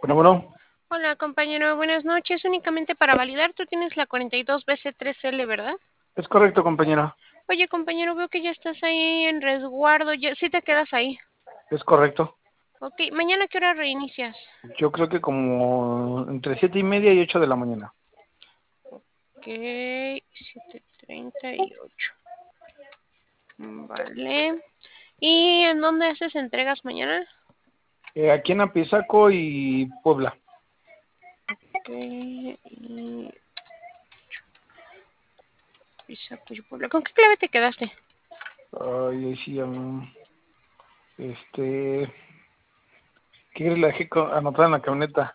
Bueno, Hola, compañero, buenas noches. Únicamente para validar, tú tienes la 42BC3L, ¿verdad? es correcto, compañera. Oye, compañero, veo que ya estás ahí en resguardo. ¿Sí te quedas ahí? Es correcto. Ok, ¿mañana qué hora reinicias? Yo creo que como entre 7:30 y 8 de la mañana. Ok, 7:38. Vale. ¿Y en dónde haces entregas mañana? Aquí en Apizaco y Puebla. Ok, y... ¿Con qué clave te quedaste? Ay, sí, este, ¿qué la dejé anotada en la camioneta?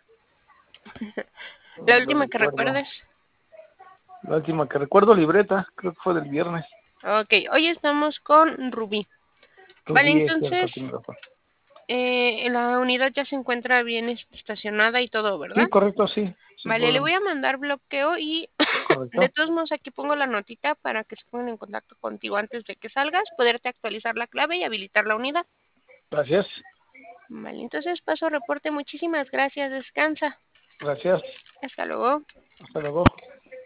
La No lo última que recuerdo. recuerdes. La última que recuerdo, libreta, creo que fue del viernes. Ok, hoy estamos con Rubí. Vale, Rubí, es entonces, cierto, tiene razón. la unidad ya se encuentra bien estacionada y todo, Sí, ¿verdad? correcto, sí, sin Vale, le problema. voy a mandar bloqueo y de Correcto. todos modos aquí pongo la notita para que se pongan en contacto contigo antes de que salgas, poderte actualizar la clave y habilitar la unidad. Gracias, Vale, entonces paso reporte. Muchísimas gracias. Descansa. gracias. Hasta luego. Hasta luego.